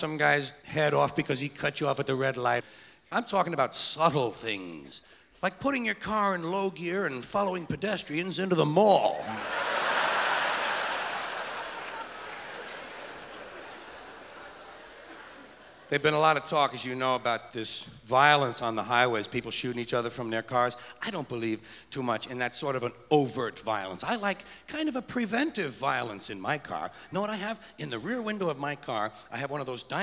some guy's head off because he cut you off at the red light. I'm talking about subtle things, like putting your car in low gear and following pedestrians into the mall. There's been a lot of talk, as you know, about this violence on the highways, people shooting each other from their cars. I don't believe too much in that sort of an overt violence. I like kind of a preventive violence in my car. Know what I have? In the rear window of my car, I have one of those